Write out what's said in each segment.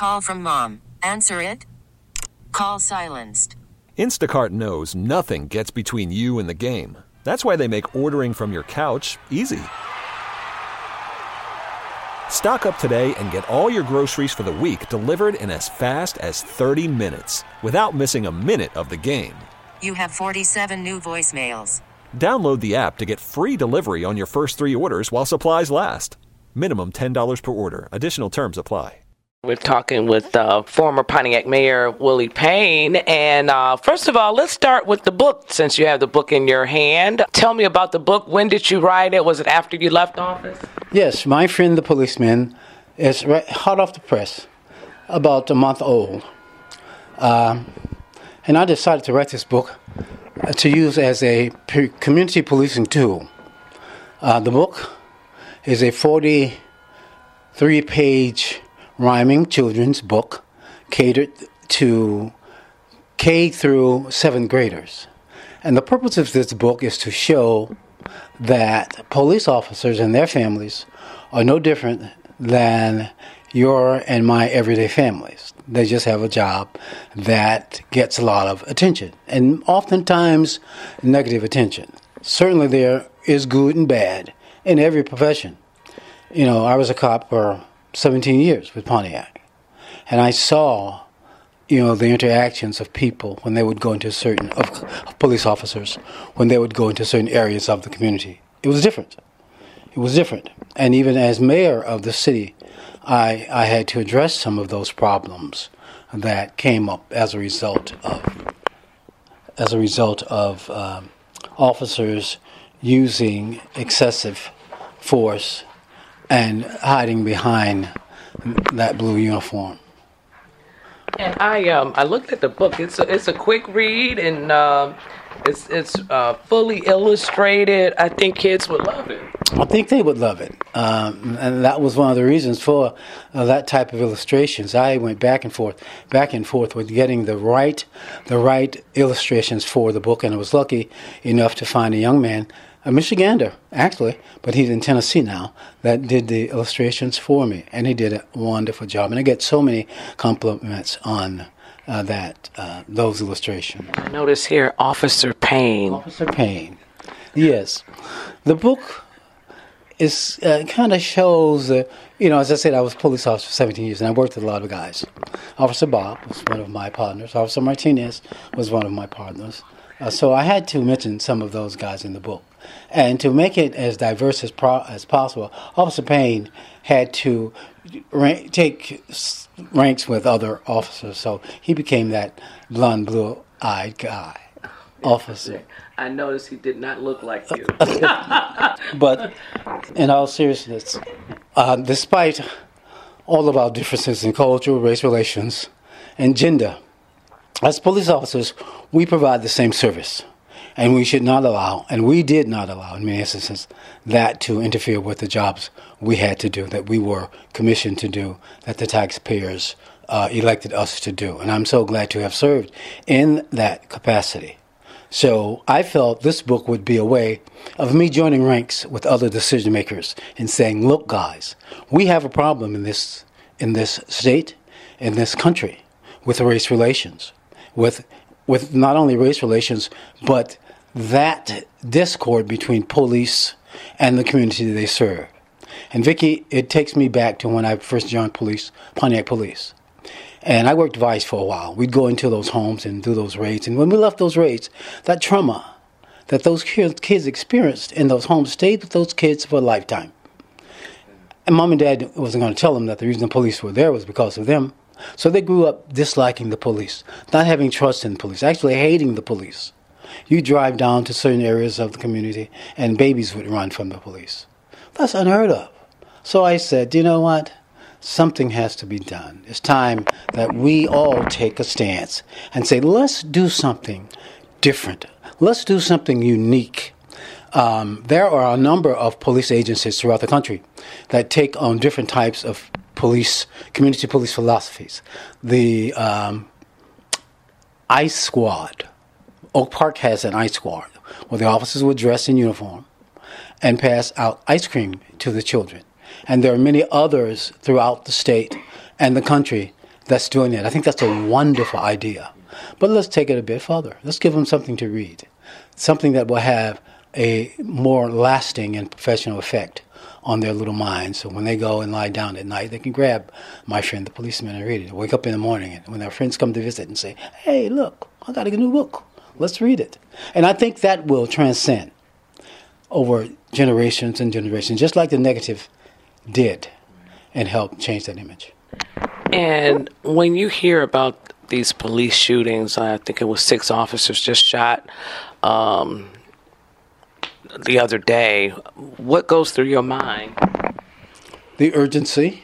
call from mom. Answer it. Call silenced. Instacart knows nothing gets between you and the game. That's why they make ordering from your couch easy. Stock up today and get all your groceries for the week delivered in as fast as 30 minutes without missing a minute of the game. You have 47 new voicemails. Download the app to get free delivery on your first 3 orders while supplies last. Minimum $10 per order. Additional terms apply. We're talking with former Pontiac Mayor Willie Payne. And first of all, let's start with the book, since you have the book in your hand. Tell me about the book. When did you write it? Was it after you left office? Yes, My Friend the Policeman is hot off the press, about a month old. And I decided to write this book to use as a community policing tool. The book is a 43-page rhyming children's book catered to K through 7th graders. And the purpose of this book is to show that police officers and their families are no different than your and my everyday families. They just have a job that gets a lot of attention, and oftentimes negative attention. Certainly there is good and bad in every profession. You know, I was a cop for 17 years with Pontiac, and I saw, the interactions of people when they would go into of police officers, when they would go into certain areas of the community. It was different. And even as mayor of the city, I had to address some of those problems that came up as a result of officers using excessive force and hiding behind that blue uniform. And I looked at the book. It's a quick read, and it's fully illustrated. I think kids would love it. I think they would love it, and that was one of the reasons for that type of illustrations. I went back and forth with getting the right illustrations for the book, and I was lucky enough to find a young man, a Michigander, actually, but he's in Tennessee now, that did the illustrations for me, and he did a wonderful job. And I get so many compliments on those illustrations. I notice here, Officer Payne. Officer Payne, yes. The book is kind of shows, as I said, I was a police officer for 17 years, and I worked with a lot of guys. Officer Bob was one of my partners. Officer Martinez was one of my partners. So I had to mention some of those guys in the book. And to make it as diverse as possible, Officer Payne had to take ranks with other officers. So he became that blonde, blue-eyed guy, officer. I noticed he did not look like you. But in all seriousness, despite all of our differences in culture, race relations, and gender, as police officers, we provide the same service. And we should not allow, and we did not allow in many instances, that to interfere with the jobs we had to do, that we were commissioned to do, that the taxpayers elected us to do. And I'm so glad to have served in that capacity. So I felt this book would be a way of me joining ranks with other decision makers and saying, look, guys, we have a problem in this state, in this country, with race relations, with not only race relations, but that discord between police and the community they serve. And Vicki, it takes me back to when I first joined Pontiac Police. And I worked Vice for a while. We'd go into those homes and do those raids. And when we left those raids, that trauma that those kids experienced in those homes stayed with those kids for a lifetime. And Mom and Dad wasn't going to tell them that the reason the police were there was because of them. So they grew up disliking the police, not having trust in the police, actually hating the police. You drive down to certain areas of the community and babies would run from the police. That's unheard of. So I said, you know what? Something has to be done. It's time that we all take a stance and say, let's do something different. Let's do something unique. There are a number of police agencies throughout the country that take on different types of community police philosophies. The ICE squad. Oak Park has an ICE squad where the officers would dress in uniform and pass out ice cream to the children. And there are many others throughout the state and the country that's doing that. I think that's a wonderful idea. But let's take it a bit further. Let's give them something to read, something that will have a more lasting and professional effect on their little minds. So when they go and lie down at night, they can grab My Friend the Policeman and read it. Wake up in the morning, and when their friends come to visit and say, hey, look, I got a new book. Let's read it. And I think that will transcend over generations and generations, just like the negative did, and help change that image. And when you hear about these police shootings, I think it was 6 officers just shot the other day, what goes through your mind? The urgency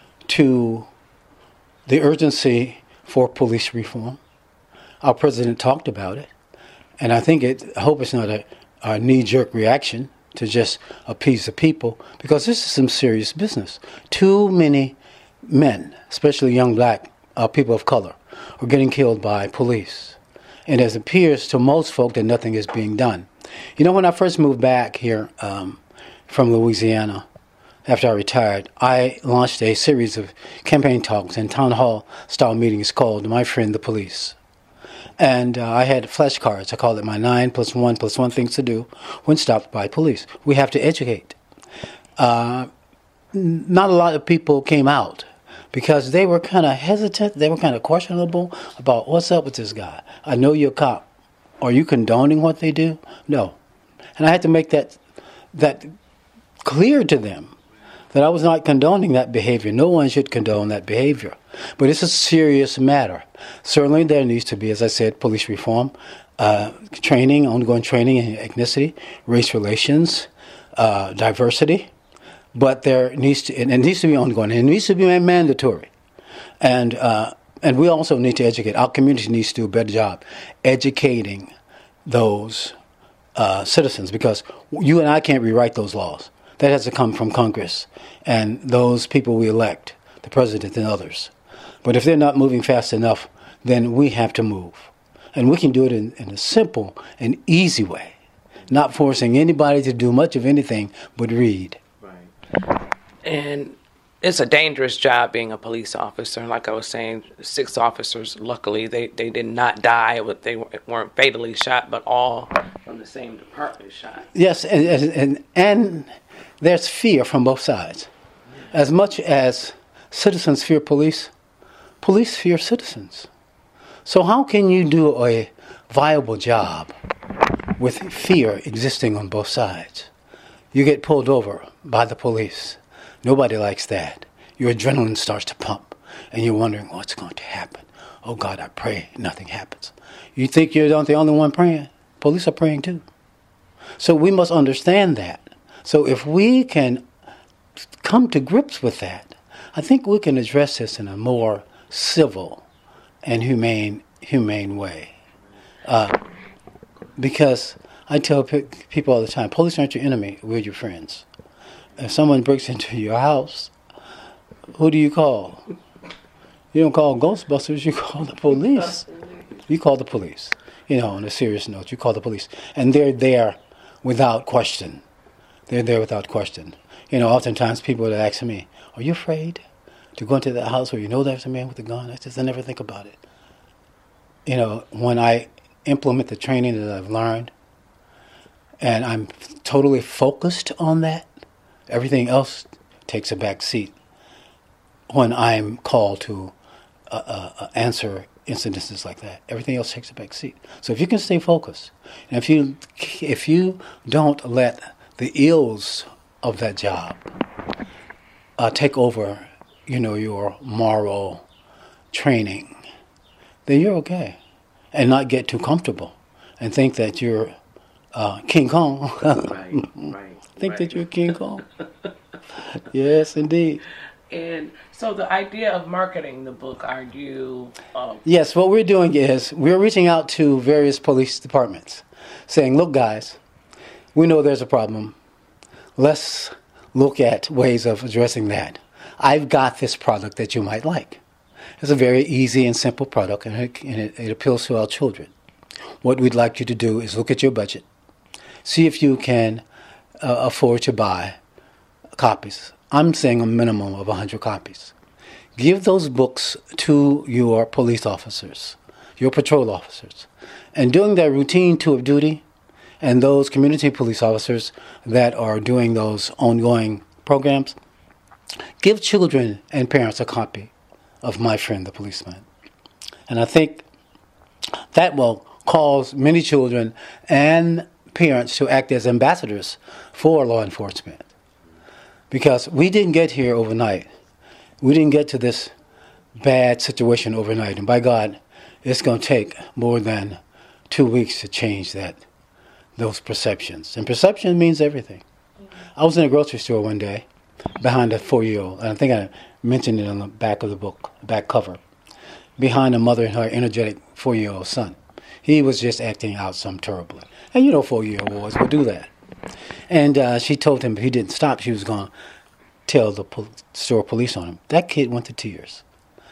for police reform. Our president talked about it, and I hope it's not a knee-jerk reaction to just appease the people, because this is some serious business. Too many men, especially young black people of color, are getting killed by police. And it appears to most folk that nothing is being done. You know, when I first moved back here from Louisiana, after I retired, I launched a series of campaign talks and town hall style meetings called My Friend the Police. And I had flashcards. I called it my 9 + 1 + 1 things to do when stopped by police. We have to educate. Not a lot of people came out because they were kind of hesitant. They were kind of questionable about what's up with this guy. I know you're a cop. Are you condoning what they do? No. And I had to make that clear to them, that I was not condoning that behavior. No one should condone that behavior. But it's a serious matter. Certainly there needs to be, as I said, police reform, training, ongoing training in ethnicity, race relations, diversity. But it needs to be ongoing. It needs to be mandatory. And we also need to educate. Our community needs to do a better job educating those citizens, because you and I can't rewrite those laws. That has to come from Congress and those people we elect, the president and others. But if they're not moving fast enough, then we have to move. And we can do it in a simple and easy way, not forcing anybody to do much of anything but read. Right. And it's a dangerous job being a police officer. Like I was saying, 6 officers, luckily, they did not die. They weren't fatally shot, but all from the same department shot. Yes, and there's fear from both sides. As much as citizens fear police, police fear citizens. So how can you do a viable job with fear existing on both sides? You get pulled over by the police. Nobody likes that. Your adrenaline starts to pump, and you're wondering what's going to happen. Oh, God, I pray nothing happens. You think you're not the only one praying? Police are praying too. So we must understand that. So if we can come to grips with that, I think we can address this in a more civil and humane way. Because I tell people all the time, police aren't your enemy, we're your friends. If someone breaks into your house, who do you call? You don't call Ghostbusters, you call the police. You call the police. On a serious note, you call the police. And they're there without question. They're there without question. Oftentimes people would ask me, are you afraid to go into that house where you know there's a man with a gun? I never think about it. When I implement the training that I've learned, and I'm totally focused on that, everything else takes a back seat when I'm called to answer incidences like that. Everything else takes a back seat. So if you can stay focused, and if you don't let the ills of that job take over, your moral training, then you're okay. And not get too comfortable and think that you're King Kong. Right. Think that you're King Kong. Yes, indeed. And so the idea of marketing the book, are you... Yes, what we're doing is we're reaching out to various police departments saying, look, guys, we know there's a problem. Let's look at ways of addressing that. I've got this product that you might like. It's a very easy and simple product, and it appeals to our children. What we'd like you to do is look at your budget, see if you can afford to buy copies. I'm saying a minimum of 100 copies. Give those books to your police officers, your patrol officers. And doing their routine tour of duty, and those community police officers that are doing those ongoing programs, give children and parents a copy of My Friend the Policeman. And I think that will cause many children and parents to act as ambassadors for law enforcement. Because we didn't get here overnight. We didn't get to this bad situation overnight. And by God, it's going to take more than 2 weeks to change those perceptions. And perception means everything. I was in a grocery store one day behind a 4-year-old, and I think I mentioned it on the back of the book, back cover, behind a mother and her energetic 4-year-old son. He was just acting out some terribly. And 4-year-old boys will do that. And she told him if he didn't stop, she was going to tell the store police on him. That kid went to tears.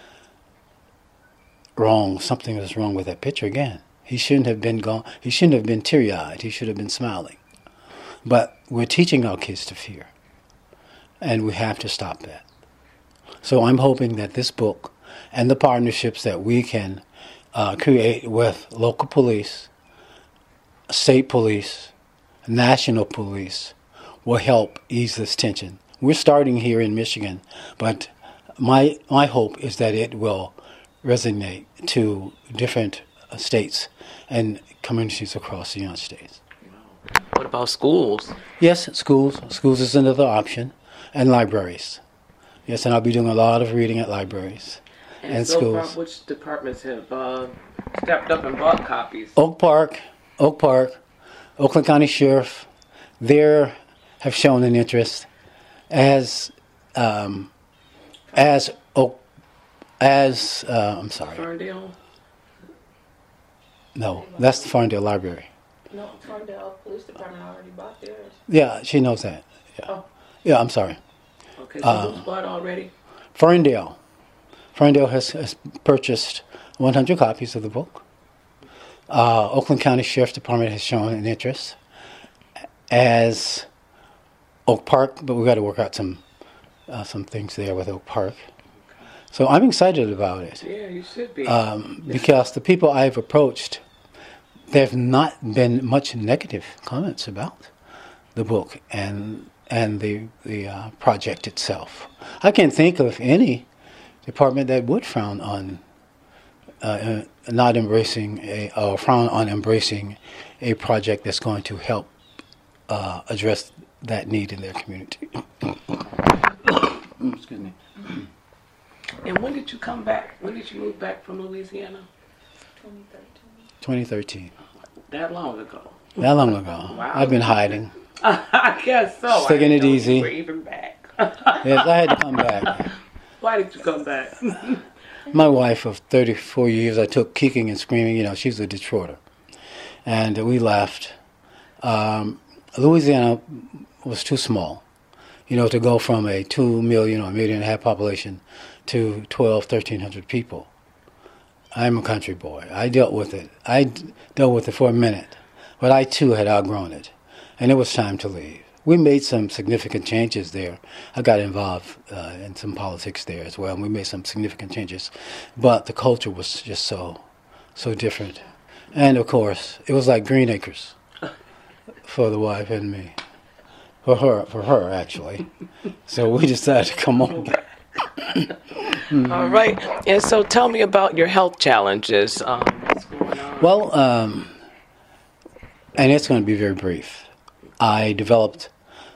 Wrong. Something was wrong with that picture again. He shouldn't have been gone. He shouldn't have been teary-eyed. He should have been smiling. But we're teaching our kids to fear. And we have to stop that. So I'm hoping that this book and the partnerships that we can create with local police, state police, national police will help ease this tension. We're starting here in Michigan, but my hope is that it will resonate to different states and communities across the United States. What about schools? Yes, schools. Schools is another option, and libraries. Yes, and I'll be doing a lot of reading at libraries and so schools. far, which departments have stepped up and bought copies? Oak Park, Oakland County Sheriff, they have shown an interest, as I'm sorry. Ferndale? No, that's the Ferndale Library. No, Ferndale Police Department already bought theirs. Yeah, she knows that. Yeah, Oh. yeah. I'm sorry. Okay, so who's bought already? Ferndale has purchased 100 copies of the book. Oakland County Sheriff's Department has shown an interest, as Oak Park, but we've got to work out some things there with Oak Park. So I'm excited about it. Yeah, you should be. Because the people I've approached, there have not been much negative comments about the book and the project itself. I can't think of any department that would frown on frown on embracing a project that's going to help address that need in their community. Excuse me. And when did you come back? When did you move back from Louisiana? 2013. That long ago. That long ago. Wow. I've been hiding. I guess so. Taking it I didn't know easy. You were even back. Yes, I had to come back. Why did you come back? My wife of 34 years, I took kicking and screaming. She's a Detroiter. And we left. Louisiana was too small, to go from a 2 million or 1.5 million population to 1,300 people. I'm a country boy. I dealt with it. I dealt with it for a minute. But I, too, had outgrown it. And it was time to leave. We made some significant changes there. I got involved in some politics there as well, and we made some significant changes. But the culture was just so different. And, of course, it was like Green Acres for the wife and me. For her, actually. So we decided to come on back. All right. And so tell me about your health challenges. What's going on? Well, and it's going to be very brief. I developed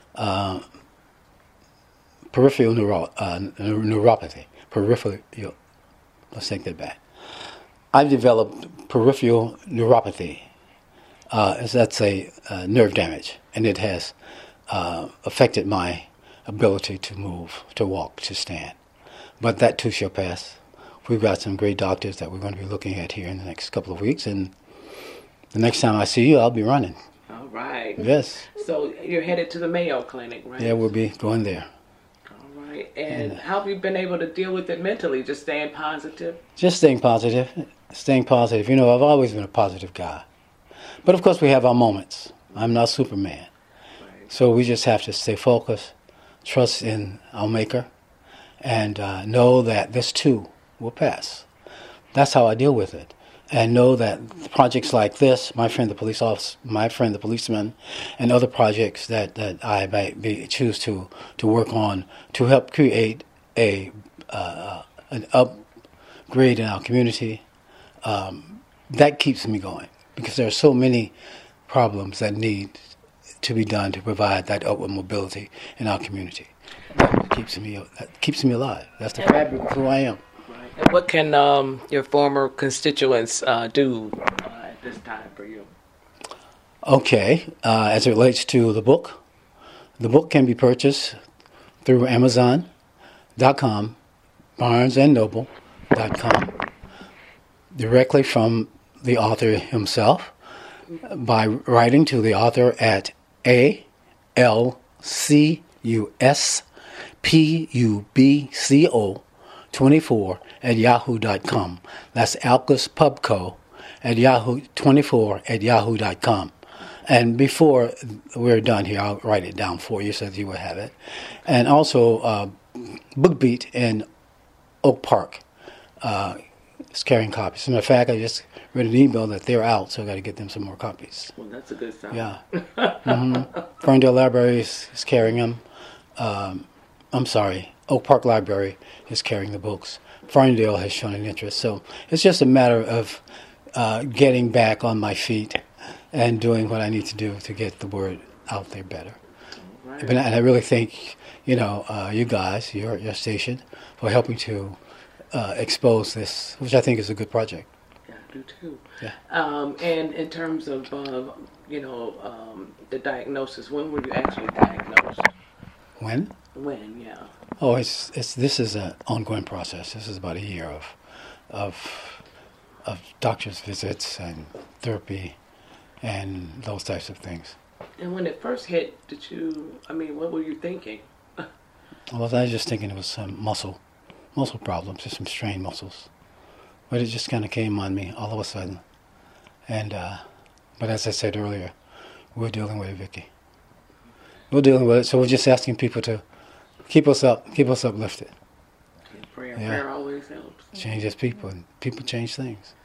peripheral neuropathy. Let's take that back. I've developed peripheral neuropathy. That's a nerve damage, and it has affected my ability to move, to walk, to stand. But that too shall pass. We've got some great doctors that we're going to be looking at here in the next couple of weeks, and the next time I see you, I'll be running. All right. Yes. So you're headed to the Mayo Clinic, right? Yeah, we'll be going there. All right. And how have you been able to deal with it mentally? Just staying positive? Just staying positive. I've always been a positive guy. But of course we have our moments. I'm not Superman. Right. So we just have to stay focused, trust in our Maker, and know that this too will pass. That's how I deal with it. And know that projects like this, my friend the police officer, my friend the policeman, and other projects that I might choose to work on to help create an upgrade in our community, that keeps me going, because there are so many problems that need to be done to provide that upward mobility in our community. That keeps me alive. That's the fabric of who I am. And what can your former constituents do at this time for you? Okay, as it relates to the book can be purchased through Amazon.com, BarnesandNoble.com, directly from the author himself, by writing to the author at ALCUSPUBCO24@yahoo.com. That's AlcusPubCo@yahoo24@yahoo.com. And before we're done here, I'll write it down for you so that you will have it. And also, BookBeat in Oak Park is carrying copies. As a matter of fact, I just read an email that they're out, so I got to get them some more copies. Well, that's a good sign. Yeah. Ferndale Library is carrying them. Oak Park Library is carrying the books. Ferndale has shown an interest. So it's just a matter of getting back on my feet and doing what I need to do to get the word out there better. Right. And I really thank, you guys, your station, for helping to expose this, which I think is a good project. Yeah, I do too. Yeah. And in terms of, the diagnosis, when were you actually diagnosed? When? When, yeah. Oh, this is an ongoing process. This is about a year of doctor's visits and therapy and those types of things. And when it first hit, what were you thinking? Well, I was just thinking it was some muscle problems, just some strained muscles. But it just kind of came on me all of a sudden. And but as I said earlier, we're dealing with it, Vicki. We're dealing with it, so we're just asking people to keep us uplifted. Prayer always helps. Changes people, and people change things.